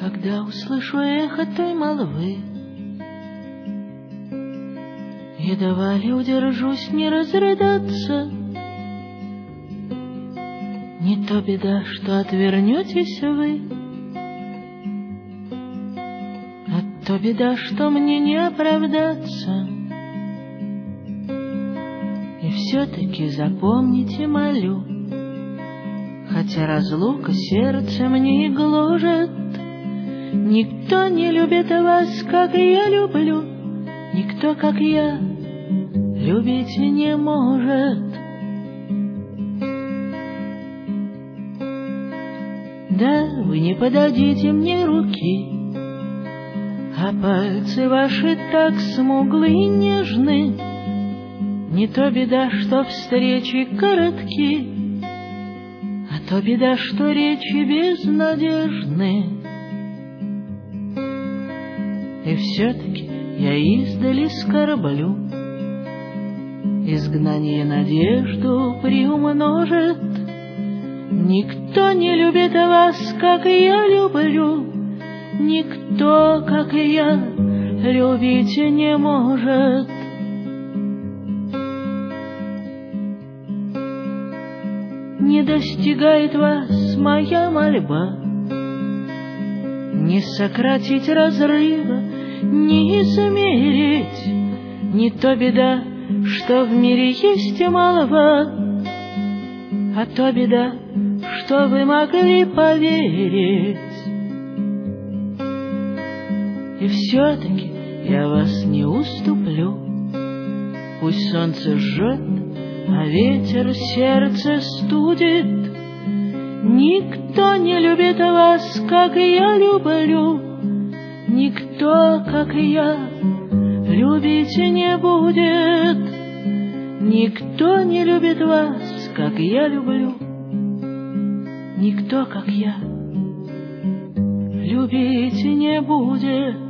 Когда услышу эхо той молвы, едва ли удержусь не разрыдаться. Не то беда, что отвернетесь вы, а то беда, что мне не оправдаться. И все-таки запомните, молю, хотя разлука сердце мне и гложет, никто не любит вас, как я люблю, никто, как я, любить не может. Да, вы не подадите мне руки, а пальцы ваши так смуглы и нежны. Не то беда, что встречи коротки, а то беда, что речи безнадежны. И все-таки я издали скорблю, изгнание надежду приумножит. Никто не любит вас, как я люблю, никто, как я, любить не может. Не достигает вас моя мольба, не сократить разрыва, не измерить. Не то беда, что в мире есть молва, а то беда, что вы могли поверить. И все-таки я вас не уступлю, пусть солнце жжет, а ветер сердце студит. Никто не любит вас, как я люблю, никто, как я, любить не будет. Никто не любит вас, как я люблю, никто, как я, любить не будет.